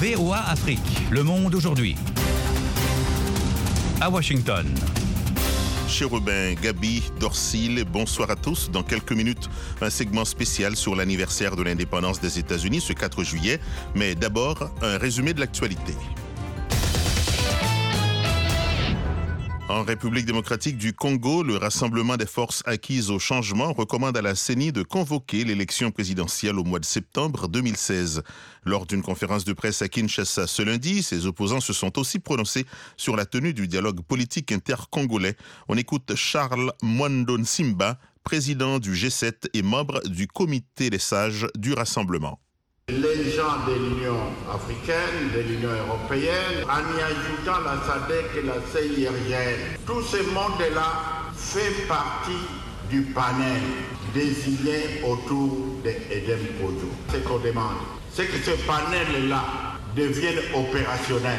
VOA Afrique, le monde aujourd'hui. À Washington. Chérubin, Gabi, Dorcil, bonsoir à tous. Dans quelques minutes, un segment spécial sur l'anniversaire de l'indépendance des États-Unis, ce 4 juillet. Mais d'abord, un résumé de l'actualité. En République démocratique du Congo, le Rassemblement des forces acquises au changement recommande à la CENI de convoquer l'élection présidentielle au mois de septembre 2016. Lors d'une conférence de presse à Kinshasa ce lundi, ses opposants se sont aussi prononcés sur la tenue du dialogue politique intercongolais. On écoute Charles Mwando Nsimba, président du G7 et membre du comité des sages du Rassemblement. Les gens de l'Union africaine, de l'Union européenne, en y ajoutant la SADC et la CIRGL, tout ce monde-là fait partie du panel désigné autour d'Edem Kodjo. Ce qu'on demande, c'est que ce panel-là devienne opérationnel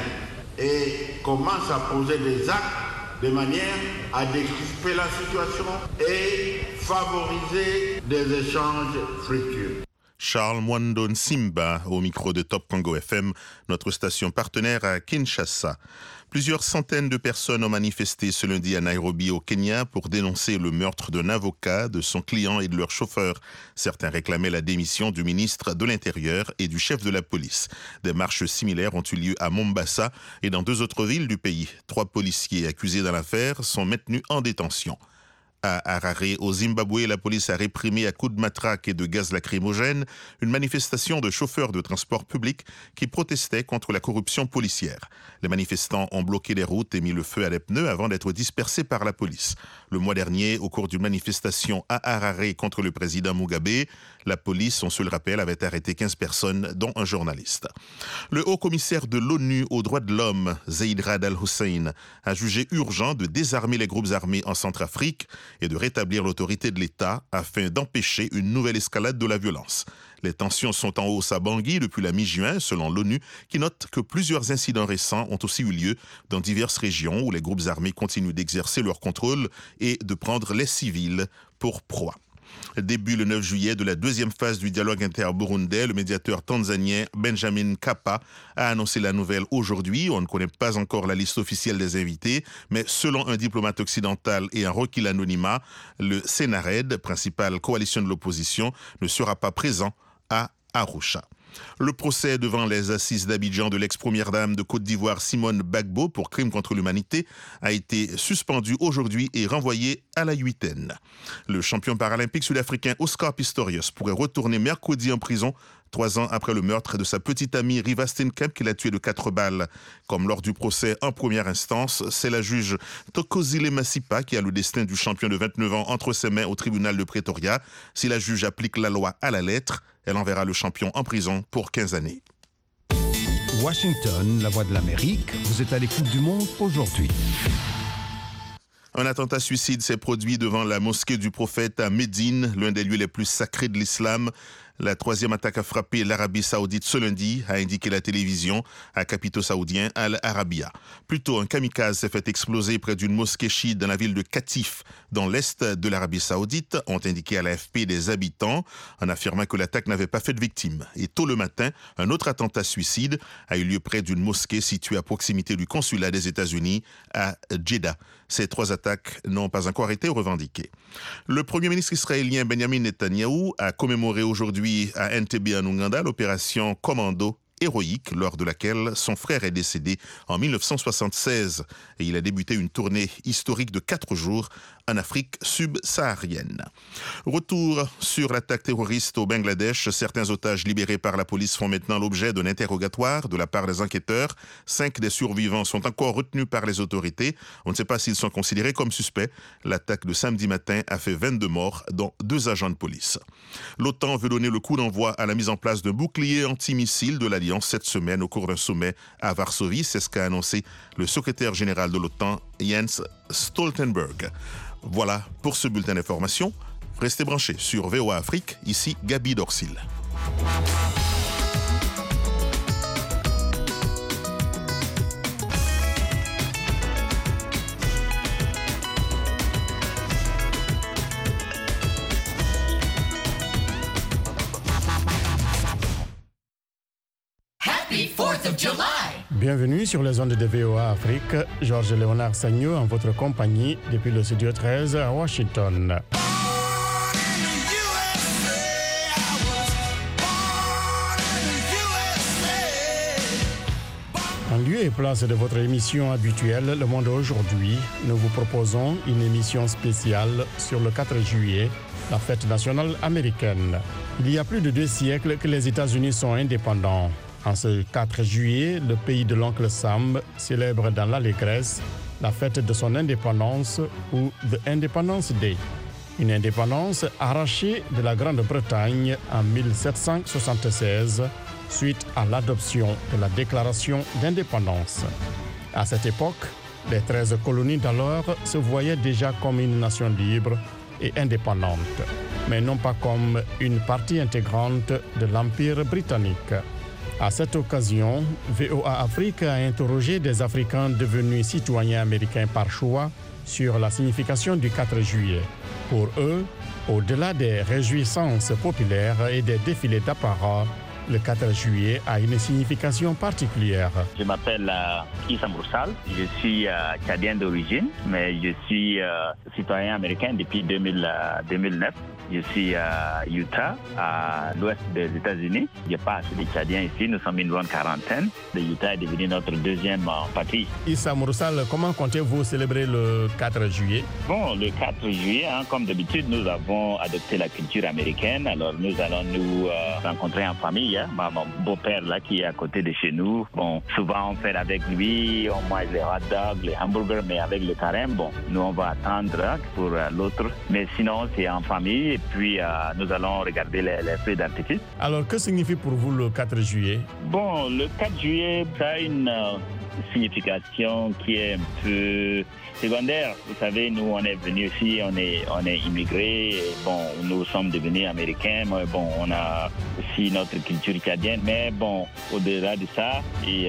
et commence à poser des actes de manière à décrisper la situation et favoriser des échanges fructueux. Charles Mwando Nsimba au micro de Top Congo FM, notre station partenaire à Kinshasa. Plusieurs centaines de personnes ont manifesté ce lundi à Nairobi au Kenya pour dénoncer le meurtre d'un avocat, de son client et de leur chauffeur. Certains réclamaient la démission du ministre de l'Intérieur et du chef de la police. Des marches similaires ont eu lieu à Mombasa et dans 2 autres villes du pays. 3 policiers accusés dans l'affaire sont maintenus en détention. À Harare, au Zimbabwe, la police a réprimé à coups de matraque et de gaz lacrymogène une manifestation de chauffeurs de transport public qui protestaient contre la corruption policière. Les manifestants ont bloqué les routes et mis le feu à des pneus avant d'être dispersés par la police. Le mois dernier, au cours d'une manifestation à Harare contre le président Mugabe, la police, on se le rappelle, avait arrêté 15 personnes, dont un journaliste. Le haut-commissaire de l'ONU aux droits de l'homme, Zeid Ra'ad al-Hussein, a jugé urgent de désarmer les groupes armés en Centrafrique et de rétablir l'autorité de l'État afin d'empêcher une nouvelle escalade de la violence. Les tensions sont en hausse à Bangui depuis la mi-juin, selon l'ONU, qui note que plusieurs incidents récents ont aussi eu lieu dans diverses régions où les groupes armés continuent d'exercer leur contrôle et de prendre les civils pour proie. Début le 9 juillet de la 2e phase du dialogue inter-burundais, le médiateur tanzanien Benjamin Mkapa a annoncé la nouvelle aujourd'hui. On ne connaît pas encore la liste officielle des invités, mais selon un diplomate occidental et un requis l'anonymat, le Sénared, principale coalition de l'opposition, ne sera pas présent à Arusha. Le procès devant les assises d'Abidjan de l'ex-première dame de Côte d'Ivoire Simone Gbagbo pour crime contre l'humanité a été suspendu aujourd'hui et renvoyé à la 8e. Le champion paralympique sud-africain Oscar Pistorius pourrait retourner mercredi en prison 3 ans après le meurtre de sa petite amie Riva Steenkamp qu'il a tuée de 4 balles. Comme lors du procès en première instance, c'est la juge Thokozile Masipa qui a le destin du champion de 29 ans entre ses mains au tribunal de Pretoria. Si la juge applique la loi à la lettre, elle enverra le champion en prison pour 15 années. Washington, la voix de l'Amérique, vous êtes à l'écoute du monde aujourd'hui. Un attentat suicide s'est produit devant la mosquée du prophète à Médine, l'un des lieux les plus sacrés de l'islam. La 3e attaque a frappé l'Arabie Saoudite ce lundi, a indiqué la télévision à capitaux saoudien Al Arabiya. Plus tôt, un kamikaze s'est fait exploser près d'une mosquée chiite dans la ville de Qatif, dans l'est de l'Arabie Saoudite, ont indiqué à l'AFP des habitants, en affirmant que l'attaque n'avait pas fait de victimes. Et tôt le matin, un autre attentat suicide a eu lieu près d'une mosquée située à proximité du consulat des États-Unis à Jeddah. Ces 3 attaques n'ont pas encore été revendiquées. Le premier ministre israélien Benjamin Netanyahou a commémoré aujourd'hui à Entebbe en Ouganda l'opération Commando héroïque lors de laquelle son frère est décédé en 1976 et il a débuté une tournée historique de 4 jours en Afrique subsaharienne. Retour sur l'attaque terroriste au Bangladesh. Certains otages libérés par la police font maintenant l'objet d'un interrogatoire de la part des enquêteurs. 5 des survivants sont encore retenus par les autorités. On ne sait pas s'ils sont considérés comme suspects. L'attaque de samedi matin a fait 22 morts, dont 2 agents de police. L'OTAN veut donner le coup d'envoi à la mise en place d'un bouclier antimissile de l'Alliance cette semaine au cours d'un sommet à Varsovie. C'est ce qu'a annoncé le secrétaire général de l'OTAN, Jens Stoltenberg. Voilà pour ce bulletin d'information. Restez branchés sur VOA Afrique. Ici Gabi Dorcil. Happy 4th of July. Bienvenue sur les ondes de VOA Afrique. Georges Léonard Sagnou en votre compagnie depuis le studio 13 à Washington. En lieu et place de votre émission habituelle Le Monde aujourd'hui, nous vous proposons une émission spéciale sur le 4 juillet, la fête nationale américaine. Il y a plus de 2 siècles que les États-Unis sont indépendants. En ce 4 juillet, le pays de l'oncle Sam célèbre dans l'allégresse la fête de son indépendance ou The Independence Day. Une indépendance arrachée de la Grande-Bretagne en 1776 suite à l'adoption de la Déclaration d'indépendance. À cette époque, les 13 colonies d'alors se voyaient déjà comme une nation libre et indépendante, mais non pas comme une partie intégrante de l'Empire britannique. À cette occasion, VOA Afrique a interrogé des Africains devenus citoyens américains par choix sur la signification du 4 juillet. Pour eux, au-delà des réjouissances populaires et des défilés d'apparat, le 4 juillet a une signification particulière. Je m'appelle Issa Moursal, je suis tchadien d'origine, mais je suis citoyen américain depuis 2009. Je suis à Utah, à l'ouest des États-Unis. Il n'y a pas assez de Tchadiens ici, nous sommes une bonne quarantaine. Le Utah est devenu notre deuxième patrie. Issa Moursal, comment comptez-vous célébrer le 4 juillet? Bon, le 4 juillet, comme d'habitude, nous avons adopté la culture américaine. Alors nous allons nous rencontrer en famille. Mon beau-père là qui est à côté de chez nous. Bon, souvent on fait avec lui, on mange les hot dogs, les hamburgers, mais avec le carême, bon, nous on va attendre pour l'autre. Mais sinon, c'est en famille. Et puis, nous allons regarder les feux d'artifice. Alors, que signifie pour vous le 4 juillet? Bon, le 4 juillet, ça a une signification qui est un peu secondaire. Vous savez, nous, on est venus ici, on est immigrés. Bon, nous sommes devenus américains. Mais bon, on a aussi notre culture tchadienne. Mais bon, au-delà de ça,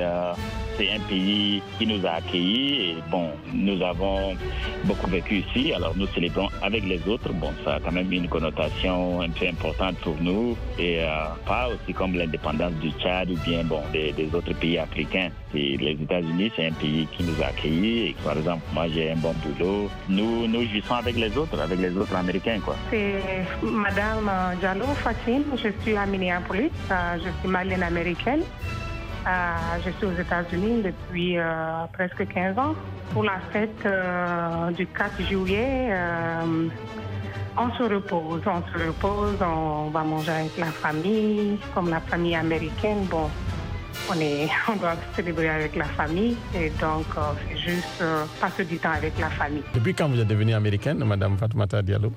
c'est un pays qui nous a accueillis et bon, nous avons beaucoup vécu ici, alors nous célébrons avec les autres. Bon, ça a quand même une connotation un peu importante pour nous et pas aussi comme l'indépendance du Tchad ou bien bon, des autres pays africains. Et les États-Unis, c'est un pays qui nous a accueillis et par exemple, moi j'ai un bon boulot. Nous jouissons avec les autres Américains, quoi. C'est Madame Diallo Fatim, je suis à Minneapolis, je suis malienne américaine. Je suis aux États-Unis depuis presque 15 ans. Pour la fête du 4 juillet, on se repose, on va manger avec la famille, comme la famille américaine. Bon, on doit célébrer avec la famille et donc c'est juste passer du temps avec la famille. Depuis quand vous êtes devenue américaine, Madame Fatoumata Diallo?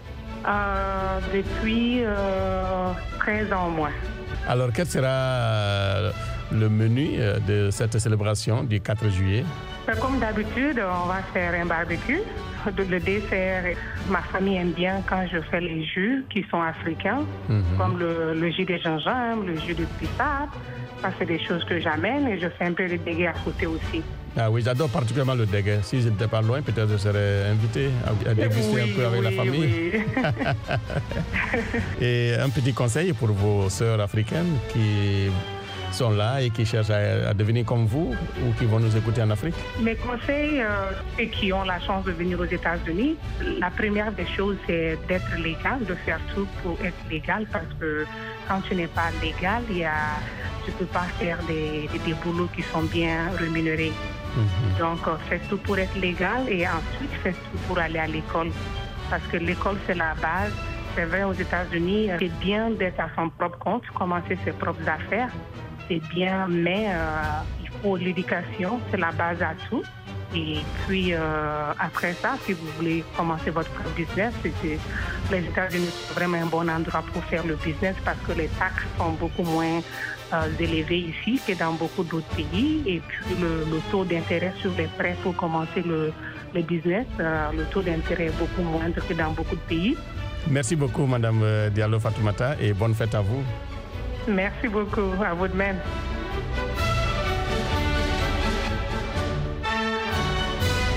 Depuis 13 ans au moins. Alors, quel sera le menu de cette célébration du 4 juillet? Comme d'habitude, on va faire un barbecue. Le dessert, ma famille aime bien quand je fais les jus qui sont africains, comme le jus de gingembre, le jus de bissap. Ça, c'est des choses que j'amène et je fais un peu de dégué à côté aussi. Ah oui, j'adore particulièrement le dégué. Si je n'étais pas loin, peut-être je serais invité à déguster un peu avec la famille. Oui. Et un petit conseil pour vos sœurs africaines qui sont là et qui cherchent à devenir comme vous ou qui vont nous écouter en Afrique? Mes conseils, ceux qui ont la chance de venir aux États-Unis, la première des choses, c'est d'être légal, de faire tout pour être légal parce que quand tu n'es pas légal, tu ne peux pas faire des boulots qui sont bien rémunérés. Donc, fais tout pour être légal et ensuite fais tout pour aller à l'école. Parce que l'école, c'est la base. C'est vrai, aux États-Unis, c'est bien d'être à son propre compte, commencer ses propres affaires. C'est bien, mais il faut l'éducation, c'est la base à tout. Et puis, après ça, si vous voulez commencer votre propre business, les États-Unis sont vraiment un bon endroit pour faire le business parce que les taxes sont beaucoup moins élevées ici que dans beaucoup d'autres pays. Et puis, le taux d'intérêt sur les prêts pour commencer le business, le taux d'intérêt est beaucoup moindre que dans beaucoup de pays. Merci beaucoup, Madame Diallo Fatoumata, et bonne fête à vous. Merci beaucoup, à vous de même.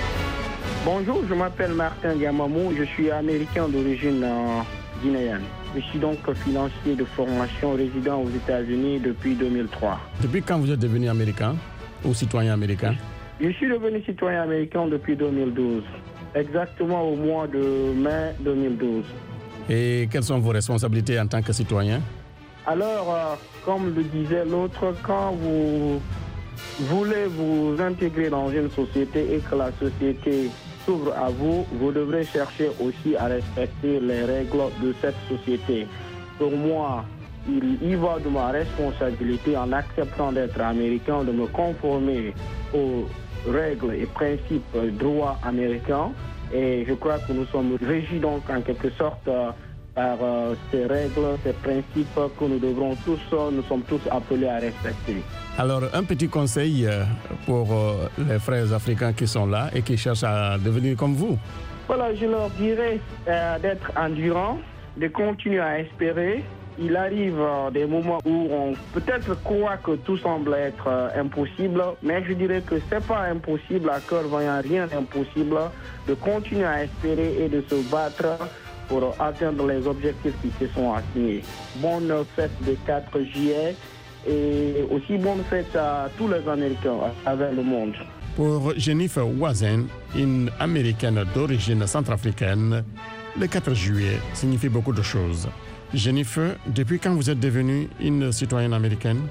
Bonjour, je m'appelle Martin Diamamou, je suis américain d'origine guinéenne. Je suis donc financier de formation résident aux États-Unis depuis 2003. Depuis quand vous êtes devenu américain ou citoyen américain? Je suis devenu citoyen américain depuis 2012, exactement au mois de mai 2012. Et quelles sont vos responsabilités en tant que citoyen? Alors, comme le disait l'autre, quand vous voulez vous intégrer dans une société et que la société s'ouvre à vous, vous devrez chercher aussi à respecter les règles de cette société. Pour moi, il y va de ma responsabilité en acceptant d'être américain, de me conformer aux règles et principes droits américains. Et je crois que nous sommes régis donc en quelque sorte par ces règles, ces principes que nous devrons tous, nous sommes tous appelés à respecter. Alors, un petit conseil pour les frères africains qui sont là et qui cherchent à devenir comme vous. Voilà, je leur dirais d'être endurants, de continuer à espérer. Il arrive des moments où on peut-être croit que tout semble être impossible, mais je dirais que c'est pas impossible, à cœur vaillant, rien d'impossible, de continuer à espérer et de se battre pour atteindre les objectifs qui se sont assignés. Bonne fête de 4 juillet et aussi bonne fête à tous les Américains à travers le monde. Pour Jennifer Wazen, une Américaine d'origine centrafricaine, le 4 juillet signifie beaucoup de choses. Jennifer, depuis quand vous êtes devenue une citoyenne américaine?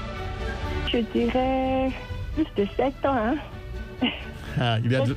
Je dirais plus de 7 ans. Hein? Ah,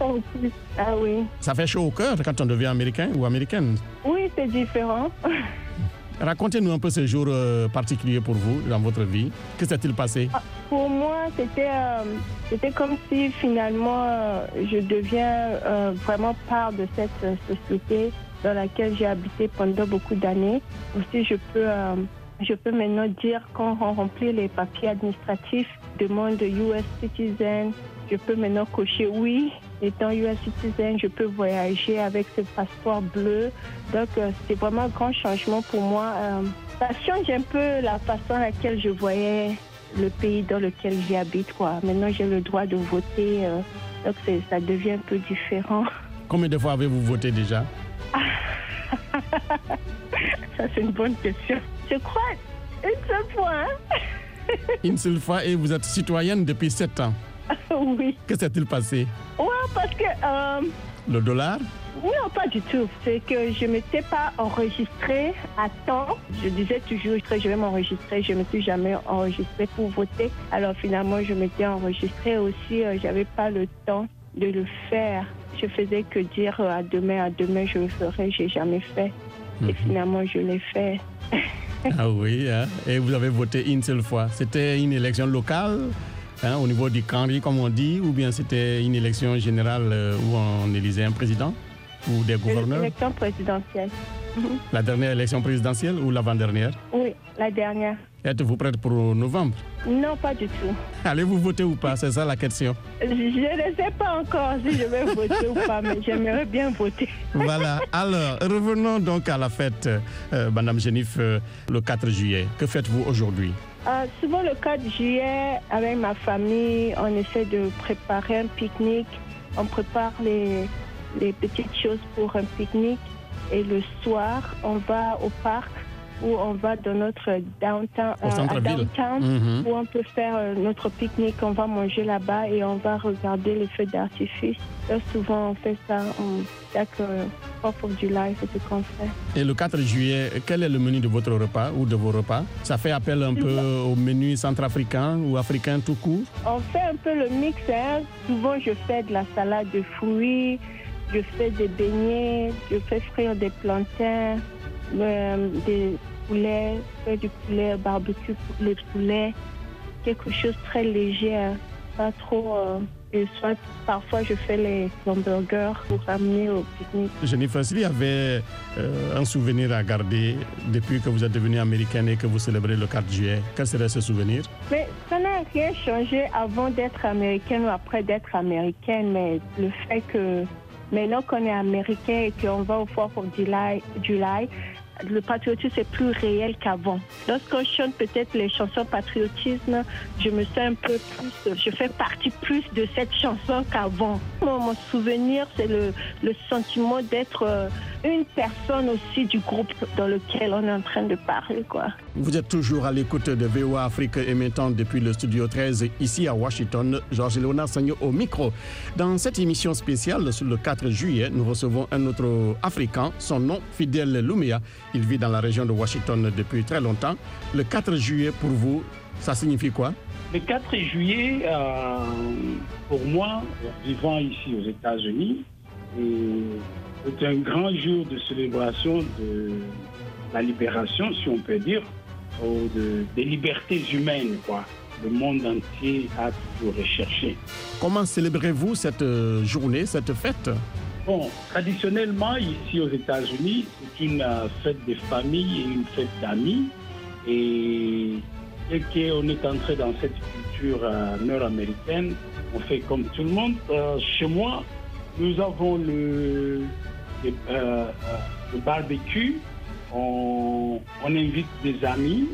Ah oui. Ça fait chaud au cœur quand on devient américain ou américaine? Oui, c'est différent. Racontez-nous un peu ces jours particuliers pour vous dans votre vie. Que s'est-il passé? Pour moi, c'était comme si finalement je deviens vraiment part de cette société dans laquelle j'ai habité pendant beaucoup d'années. Aussi, je peux maintenant dire quand on remplit les papiers administratifs, demande US citizen, je peux maintenant cocher oui. Étant US citizen, je peux voyager avec ce passeport bleu. Donc, c'est vraiment un grand changement pour moi. Ça change un peu la façon à laquelle je voyais le pays dans lequel j'habite, quoi. Maintenant, j'ai le droit de voter. Donc, ça devient un peu différent. Combien de fois avez-vous voté déjà? Ça, c'est une bonne question. Je crois une seule fois. Hein? Une seule fois et vous êtes citoyenne depuis 7 ans? Oui. Que s'est-il passé? Ouais, parce que... Le dollar? Non, pas du tout. C'est que je ne m'étais pas enregistrée à temps. Je disais toujours que je vais m'enregistrer. Je ne me suis jamais enregistrée pour voter. Alors finalement, je m'étais enregistrée aussi. Je n'avais pas le temps de le faire. Je faisais que dire à demain, je le ferai. Je n'ai jamais fait. Et finalement, je l'ai fait. Ah oui, hein? Et vous avez voté une seule fois. C'était une élection locale, hein, au niveau du Canry, comme on dit, ou bien c'était une élection générale où on élisait un président ou des gouverneurs? Une élection présidentielle. La dernière élection présidentielle ou l'avant-dernière? Oui, la dernière. Êtes-vous prête pour novembre? Non, pas du tout. Allez-vous voter ou pas? C'est ça la question. Je ne sais pas encore si je vais voter ou pas, mais j'aimerais bien voter. Voilà. Alors, revenons donc à la fête, Madame Jennifer, le 4 juillet. Que faites-vous aujourd'hui? Souvent le 4 juillet, avec ma famille, on essaie de préparer un pique-nique. On prépare les petites choses pour un pique-nique. Et le soir, on va au parc où on va dans notre downtown, où on peut faire notre pique-nique. On va manger là-bas et on va regarder les feux d'artifice. Là, souvent, on fait ça chaque 4th of July, c'est ce qu'on fait. Et le 4 juillet, quel est le menu de votre repas ou de vos repas? Ça fait appel un peu au menu centrafricain ou africain tout court? On fait un peu le mix. Hein. Souvent, je fais de la salade de fruits. Je fais des beignets, je fais frire des plantains, des poulets, je fais du poulet barbecue, les poulets, quelque chose de très léger, pas trop. Et soit parfois je fais les hamburgers pour ramener au pique-nique. Jennifer, s'il y avait un souvenir à garder depuis que vous êtes devenue américaine et que vous célébrez le 4 juillet, quel serait ce souvenir? Mais ça n'a rien changé avant d'être américaine ou après d'être américaine, mais le fait que maintenant qu'on est américain et qu'on va au 4th of July, le patriotisme est plus réel qu'avant. Lorsqu'on chante peut-être les chansons patriotisme, je me sens un peu plus, je fais partie plus de cette chanson qu'avant. Mon souvenir, c'est le sentiment d'être une personne aussi du groupe dans lequel on est en train de parler, quoi. Vous êtes toujours à l'écoute de VOA Afrique émettant depuis le studio 13 ici à Washington. Georges Léonard Sagno au micro. Dans cette émission spéciale sur le 4 juillet, nous recevons un autre Africain, son nom Fidèle Lumia. Il vit dans la région de Washington depuis très longtemps. Le 4 juillet pour vous, ça signifie quoi? Le 4 juillet, pour moi, vivant ici aux États-Unis, c'est un grand jour de célébration de la libération, si on peut dire, des libertés humaines, quoi. Le monde entier a toujours recherché. Comment célébrez-vous cette journée, cette fête? Bon, traditionnellement, ici aux États-Unis, c'est une fête de famille et une fête d'amis. Et dès qu'on est entré dans cette culture nord-américaine, on fait comme tout le monde. Chez moi, nous avons le barbecue. On invite des amis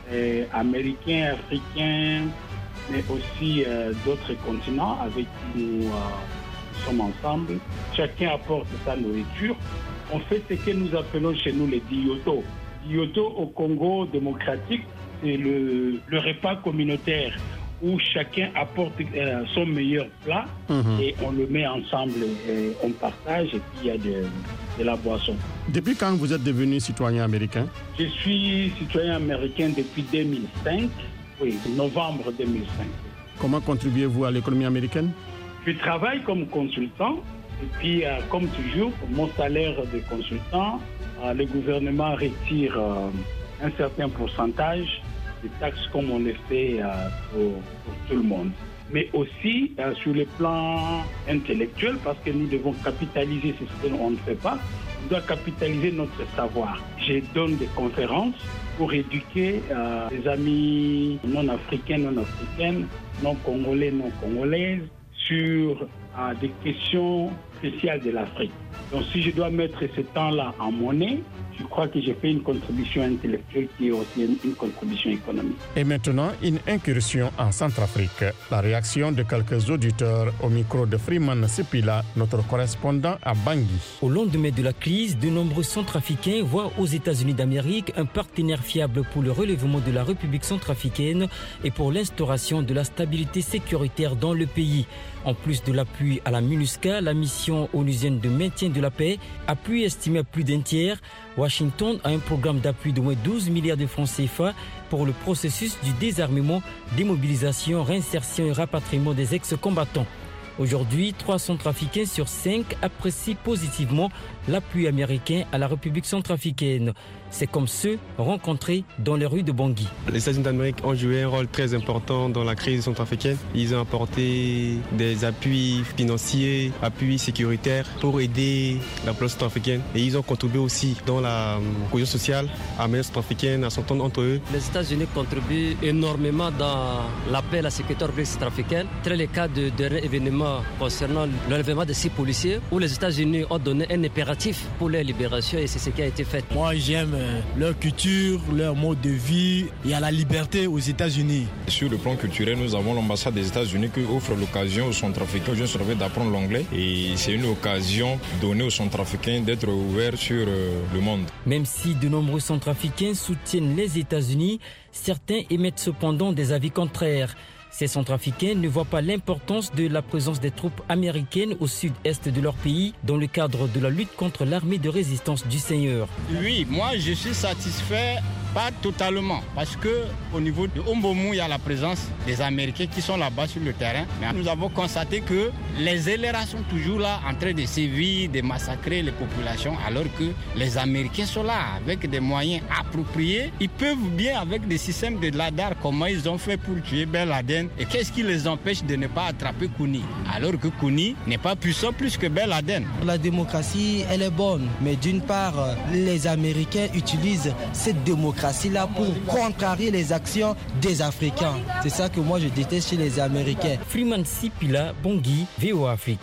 américains, africains, mais aussi d'autres continents avec qui nous sommes ensemble. Chacun apporte sa nourriture. On fait ce que nous appelons chez nous les diyoto. Diyoto au Congo démocratique, c'est le repas communautaire où chacun apporte son meilleur plat et on le met ensemble et on partage et puis il y a de la boisson. Depuis quand vous êtes devenu citoyen américain? Je suis citoyen américain depuis 2005, oui, novembre 2005. Comment contribuez-vous à l'économie américaine? Je travaille comme consultant et puis comme toujours, mon salaire de consultant, le gouvernement retire un certain pourcentage des taxes comme on le fait pour tout le monde. Mais aussi sur le plan intellectuel, parce que nous devons capitaliser ce que l'on ne fait pas, on doit capitaliser notre savoir. Je donne des conférences pour éduquer les amis non-africains, non-africaines, non-congolais, non-congolaises, sur des questions spéciales de l'Afrique. Donc si je dois mettre ce temps-là en monnaie, je crois que j'ai fait une contribution intellectuelle qui est aussi une contribution économique. Et maintenant, une incursion en Centrafrique. La réaction de quelques auditeurs au micro de Freeman Sipila, notre correspondant à Bangui. Au lendemain de la crise, de nombreux Centrafricains voient aux États-Unis d'Amérique un partenaire fiable pour le relèvement de la République centrafricaine et pour l'instauration de la stabilité sécuritaire dans le pays. En plus de l'appui à la MINUSCA, la mission onusienne de maintien de la paix, appui estimé à plus d'un tiers, Washington a un programme d'appui de moins 12 milliards de francs CFA pour le processus du désarmement, démobilisation, réinsertion et rapatriement des ex-combattants. Aujourd'hui, 3 Centrafricains sur 5 apprécient positivement l'appui américain à la République centrafricaine. C'est comme ceux rencontrés dans les rues de Bangui. Les États-Unis d'Amérique ont joué un rôle très important dans la crise centrafricaine. Ils ont apporté des appuis financiers, appuis sécuritaires pour aider la population centrafricaine. Et ils ont contribué aussi dans la cohésion sociale à la centrafricaine, à s'entendre entre eux. Les États-Unis contribuent énormément dans la paix et la sécurité centrafricaine. C'est le cas de dernier événement concernant l'enlèvement de 6 policiers où les États-Unis ont donné un impératif pour leur libération et c'est ce qui a été fait. Moi, j'aime leur culture, leur mode de vie. Il y a la liberté aux États-Unis. Sur le plan culturel, nous avons l'ambassade des États-Unis qui offre l'occasion aux Centrafricains, aux jeunes Centrafricains d'apprendre l'anglais. Et c'est une occasion donnée aux Centrafricains d'être ouverts sur le monde. Même si de nombreux Centrafricains soutiennent les États-Unis, certains émettent cependant des avis contraires. Ces Centrafricains ne voient pas l'importance de la présence des troupes américaines au sud-est de leur pays dans le cadre de la lutte contre l'armée de résistance du Seigneur. Oui, moi je suis satisfait, pas totalement, parce qu'au niveau de Mbomou, il y a la présence des Américains qui sont là-bas sur le terrain. Mais nous avons constaté que les LRA sont toujours là en train de sévir, de massacrer les populations, alors que les Américains sont là avec des moyens appropriés. Ils peuvent bien avec des systèmes de radar, comment ils ont fait pour tuer Ben Laden. Et qu'est-ce qui les empêche de ne pas attraper Kony, alors que Kony n'est pas puissant plus que Ben Laden. La démocratie, elle est bonne, mais d'une part, les Américains utilisent cette démocratie-là pour contrarier les actions des Africains. C'est ça que moi je déteste chez les Américains. Freeman Sipila, Bangui, VOA Afrique.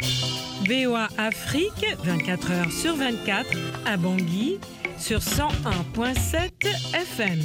VOA Afrique, 24 heures sur 24, à Bangui, sur 101.7 FM.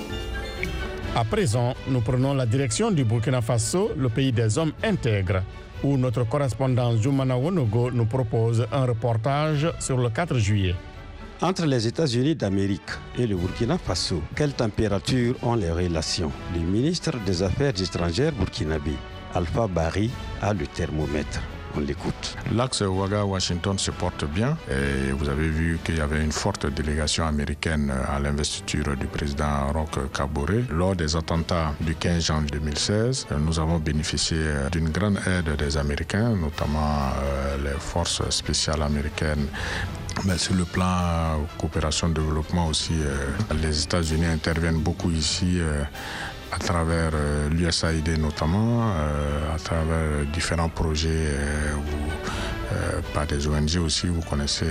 À présent, nous prenons la direction du Burkina Faso, le pays des hommes intègres. où notre correspondant Zoumana Wonogo nous propose un reportage sur le 4 juillet. Entre les États-Unis d'Amérique et le Burkina Faso, quelle température ont les relations? Le ministre des Affaires étrangères burkinabé, Alpha Bari, a le thermomètre. On l'écoute. L'axe Ouaga-Washington se porte bien et vous avez vu qu'il y avait une forte délégation américaine à l'investiture du président Roch Kaboré. Lors des attentats du 15 janvier 2016, nous avons bénéficié d'une grande aide des Américains, notamment les forces spéciales américaines. Mais sur le plan coopération-développement aussi, les États-Unis interviennent beaucoup ici à travers l'USAID notamment, à travers différents projets par des ONG aussi. Vous connaissez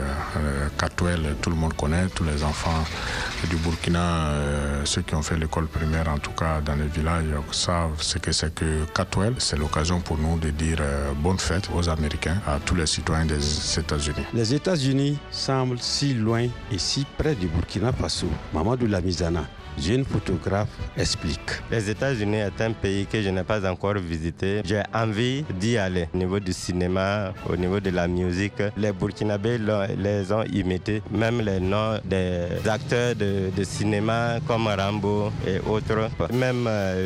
Katwel, tout le monde connaît, tous les enfants du Burkina, ceux qui ont fait l'école primaire en tout cas dans les villages, savent ce que c'est que Katwel. C'est l'occasion pour nous de dire bonne fête aux Américains, à tous les citoyens des États-Unis. Les États-Unis semblent si loin et si près du Burkina Faso. Mamadou Lamizana, jeune photographe, explique. Les États-Unis est un pays que je n'ai pas encore visité. J'ai envie d'y aller. Au niveau du cinéma, au niveau de la musique, les Burkinabés les ont imités. Même les noms des acteurs de cinéma comme Rambo et autres. Même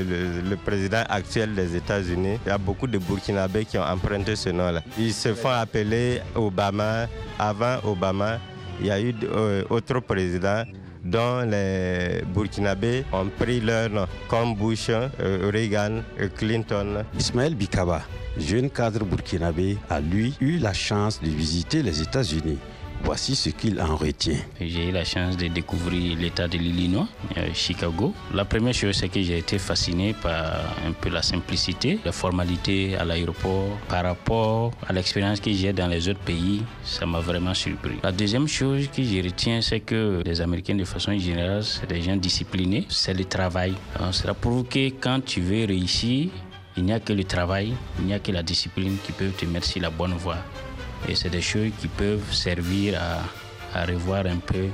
le président actuel des États-Unis, il y a beaucoup de Burkinabés qui ont emprunté ce nom-là. Ils se font appeler Obama. Avant Obama, il y a eu d'autres présidents dont les Burkinabés ont pris leur nom, comme Bush, Reagan, Clinton. Ismaël Bikaba, jeune cadre burkinabé, a lui eu la chance de visiter les États-Unis. Voici ce qu'il en retient. J'ai eu la chance de découvrir l'État de l'Illinois, Chicago. La première chose, c'est que j'ai été fasciné par un peu la simplicité, la formalité à l'aéroport. Par rapport à l'expérience que j'ai dans les autres pays, ça m'a vraiment surpris. La deuxième chose que je retiens, c'est que les Américains, de façon générale, c'est des gens disciplinés. C'est le travail. Cela prouve que quand tu veux réussir, il n'y a que le travail, il n'y a que la discipline qui peut te mettre sur la bonne voie. Et c'est des choses qui peuvent servir à revoir un peu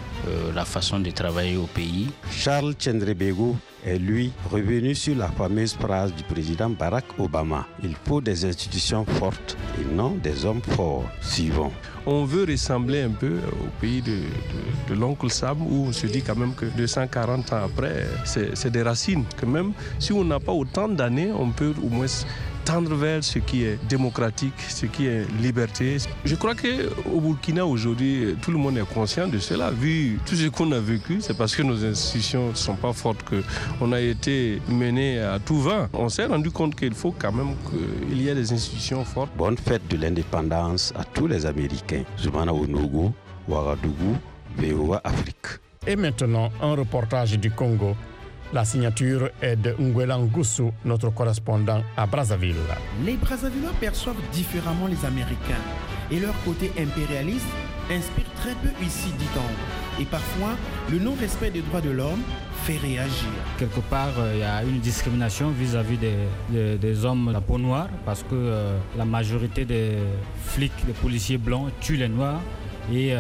la façon de travailler au pays. Charles Tchendrebego est lui revenu sur la fameuse phrase du président Barack Obama. Il faut des institutions fortes et non des hommes forts. Suivant. On veut ressembler un peu au pays de l'oncle Sam, où on se dit quand même que 240 ans après, c'est des racines. Que même si on n'a pas autant d'années, on peut au moins tendre vers ce qui est démocratique, ce qui est liberté. Je crois qu'au Burkina aujourd'hui, tout le monde est conscient de cela. Vu tout ce qu'on a vécu, c'est parce que nos institutions ne sont pas fortes qu'on a été menés à tout va. On s'est rendu compte qu'il faut quand même qu'il y ait des institutions fortes. Bonne fête de l'indépendance à tous les Américains. Zoumana Wonogo, Ouagadougou, VOA Afrique. Et maintenant, un reportage du Congo. La signature est de Nguela Ngusu, notre correspondant à Brazzaville. Les Brazzavillois perçoivent différemment les Américains et leur côté impérialiste inspire très peu ici, dit-on. Et parfois, le non-respect des droits de l'homme fait réagir. Quelque part, il y a une discrimination vis-à-vis des hommes à peau noire parce que la majorité des flics, des policiers blancs tuent les noirs et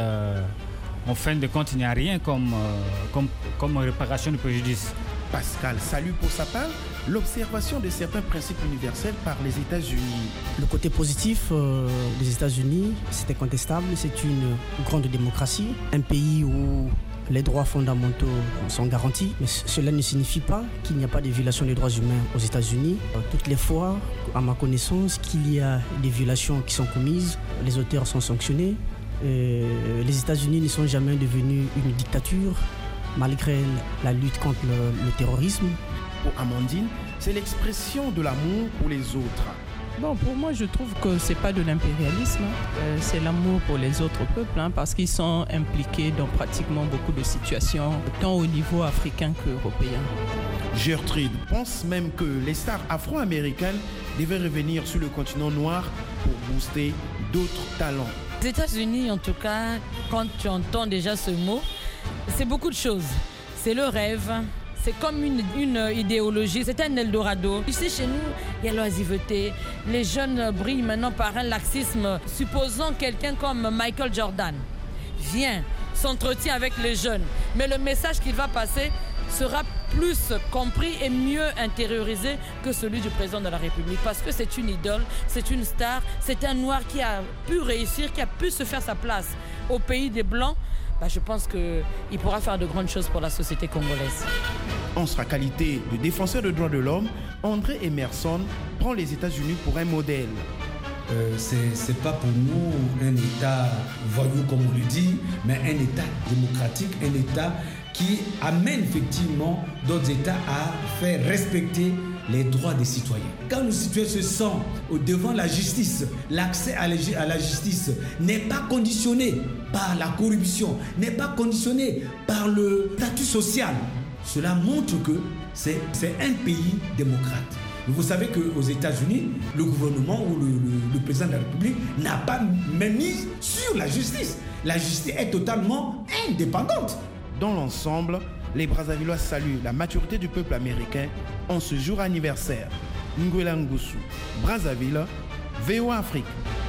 en fin de compte, il n'y a rien comme réparation du préjudice. Pascal salue pour sa part l'observation de certains principes universels par les États-Unis. Le côté positif des États-Unis, c'est incontestable, c'est une grande démocratie, un pays où les droits fondamentaux sont garantis, mais cela ne signifie pas qu'il n'y a pas de violation des droits humains aux États-Unis. Toutes les fois, à ma connaissance, qu'il y a des violations qui sont commises, les auteurs sont sanctionnés. Les États-Unis ne sont jamais devenus une dictature, malgré la lutte contre le terrorisme. Pour Amandine, c'est l'expression de l'amour pour les autres. Bon, pour moi, je trouve que ce n'est pas de l'impérialisme, c'est l'amour pour les autres peuples, parce qu'ils sont impliqués dans pratiquement beaucoup de situations, tant au niveau africain qu'européen. Gertrude pense même que les stars afro-américaines devaient revenir sur le continent noir pour booster d'autres talents. Les États-Unis, en tout cas, quand tu entends déjà ce mot, c'est beaucoup de choses. C'est le rêve, c'est comme une idéologie, c'est un Eldorado. Ici, chez nous, il y a l'oisiveté. Les jeunes brillent maintenant par un laxisme. Supposons quelqu'un comme Michael Jordan vient, s'entretient avec les jeunes, mais le message qu'il va passer sera plus compris et mieux intériorisé que celui du président de la République. Parce que c'est une idole, c'est une star, c'est un noir qui a pu réussir, qui a pu se faire sa place au pays des Blancs. Je pense qu'il pourra faire de grandes choses pour la société congolaise. En sa qualité de défenseur des droits de l'homme, André Emerson prend les États-Unis pour un modèle. C'est pas pour nous un État voyou comme on le dit, mais un État démocratique, un État qui amène effectivement d'autres États à faire respecter les droits des citoyens. Quand nos citoyens se sentent devant la justice, l'accès à la justice n'est pas conditionné par la corruption, n'est pas conditionné par le statut social. Cela montre que c'est un pays démocrate. Vous savez qu'aux États-Unis, le gouvernement ou le président de la République n'a pas mise sur la justice. La justice est totalement indépendante. Dans l'ensemble, les Brazzavillois saluent la maturité du peuple américain en ce jour anniversaire. Nguela Ngusu, Brazzaville, VOA Afrique.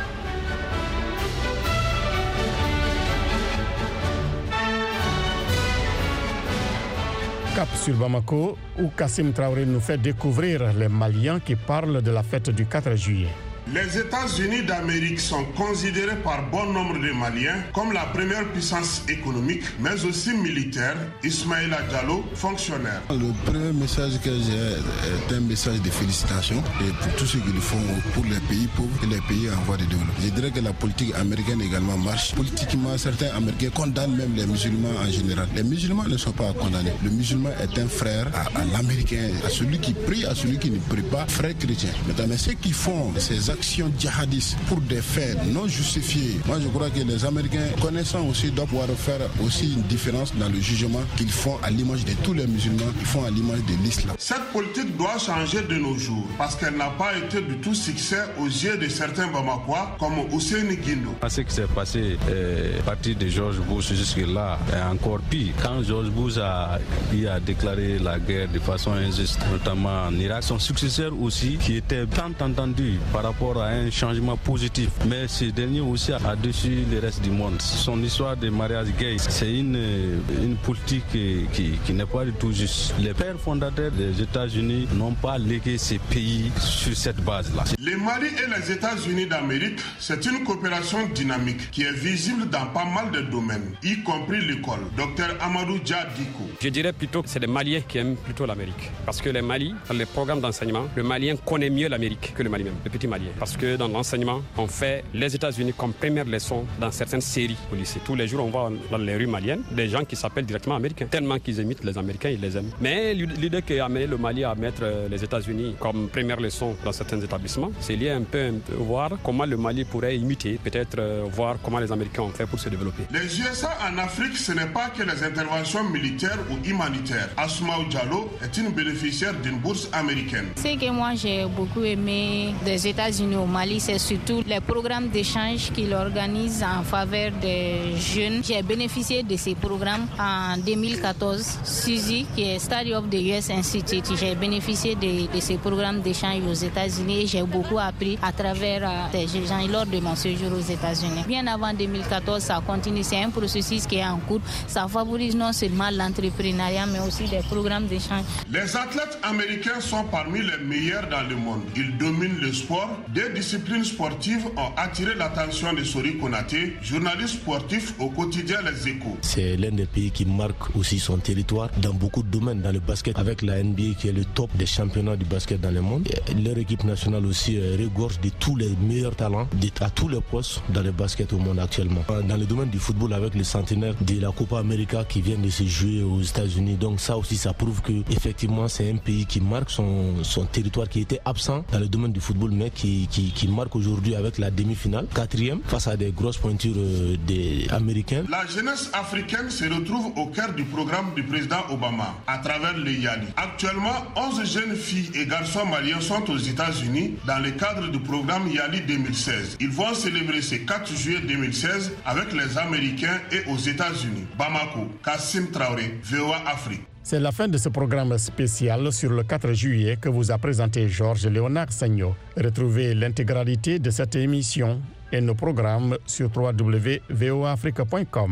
Cap sur Bamako, où Kassim Traoré nous fait découvrir les Maliens qui parlent de la fête du 4 juillet. Les États-Unis d'Amérique sont considérés par bon nombre de Maliens comme la première puissance économique, mais aussi militaire. Ismaïla Diallo, fonctionnaire. Le premier message que j'ai est un message de félicitations et pour tout ce qu'ils font pour les pays pauvres et les pays en voie de développement. Je dirais que la politique américaine également marche. Politiquement, certains Américains condamnent même les musulmans en général. Les musulmans ne sont pas condamnés. Le musulman est un frère à l'Américain, à celui qui prie, à celui qui ne prie pas, frère chrétien. Mais ceux qui font ces actions djihadistes pour des faits non justifiés, moi je crois que les Américains, connaissant aussi, doivent pouvoir faire aussi une différence dans le jugement qu'ils font à l'image de tous les musulmans, ils font à l'image de l'islam. Cette politique doit changer de nos jours parce qu'elle n'a pas été du tout succès aux yeux de certains Bamakois comme Hussein Guindo. Ce qui s'est passé à partir de George Bush jusque-là est encore pire. Quand George Bush a déclaré la guerre de façon injuste, notamment en Irak, son successeur aussi, qui était tant entendu par rapport à un changement positif, mais ce dernier aussi a déçu le reste du monde. Son histoire de mariage gay, c'est une politique qui n'est pas du tout juste. Les pères fondateurs des États-Unis n'ont pas légué ces pays sur cette base-là. Le Mali et les États-Unis d'Amérique, c'est une coopération dynamique qui est visible dans pas mal de domaines, y compris l'école. Dr Amadou Djadiko. Je dirais plutôt que c'est les Maliens qui aiment plutôt l'Amérique. Parce que les Mali, dans les programmes d'enseignement, le Malien connaît mieux l'Amérique que le Mali même, le petit Malien. Parce que dans l'enseignement, on fait les États-Unis comme première leçon dans certaines séries au lycée. Tous les jours, on voit dans les rues maliennes des gens qui s'appellent directement américains. Tellement qu'ils imitent les Américains, ils les aiment. Mais l'idée qui a amené le Mali à mettre les États-Unis comme première leçon dans certains établissements, c'est lié un peu voir comment le Mali pourrait imiter, peut-être voir comment les Américains ont fait pour se développer. Les USA en Afrique, ce n'est pas que les interventions militaires ou humanitaires. Asmaou Diallo est une bénéficiaire d'une bourse américaine. Ce que moi j'ai beaucoup aimé des États-Unis au Mali, c'est surtout les programmes d'échange qu'il organise en faveur des jeunes. J'ai bénéficié de ces programmes en 2014. Suzy, qui est Study of the US Institute, j'ai bénéficié de ces programmes d'échange aux États-Unis et j'ai beaucoup appris à travers ces gens lors de mon séjour aux États-Unis. Bien avant 2014, ça continue. C'est un processus qui est en cours. Ça favorise non seulement l'entrepreneuriat, mais aussi des programmes d'échange. Les athlètes américains sont parmi les meilleurs dans le monde. Ils dominent le sport. Des disciplines sportives ont attiré l'attention de Sori Konaté, journaliste sportif au quotidien Les Échos. C'est l'un des pays qui marque aussi son territoire dans beaucoup de domaines, dans le basket, avec la NBA qui est le top des championnats du basket dans le monde. Et leur équipe nationale aussi regorge de tous les meilleurs talents à tous les postes dans le basket au monde actuellement. Dans le domaine du football, avec le centenaire de la Copa América qui vient de se jouer aux États-Unis, donc ça aussi, ça prouve que effectivement c'est un pays qui marque son territoire, qui était absent dans le domaine du football, mais qui marque aujourd'hui avec la demi-finale, 4e, face à des grosses pointures des Américains. La jeunesse africaine se retrouve au cœur du programme du président Obama à travers le Yali. Actuellement, 11 jeunes filles et garçons maliens sont aux États-Unis dans le cadre du programme Yali 2016. Ils vont célébrer ce 4 juillet 2016 avec les Américains et aux États-Unis. Bamako, Kassim Traoré, VOA Afrique. C'est la fin de ce programme spécial sur le 4 juillet que vous a présenté Georges Léonard Sagno. Retrouvez l'intégralité de cette émission et nos programmes sur www.voafrique.com.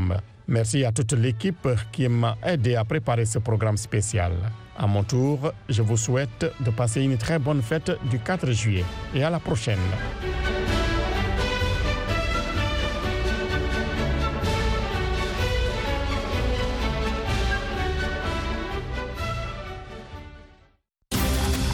Merci à toute l'équipe qui m'a aidé à préparer ce programme spécial. À mon tour, je vous souhaite de passer une très bonne fête du 4 juillet et à la prochaine.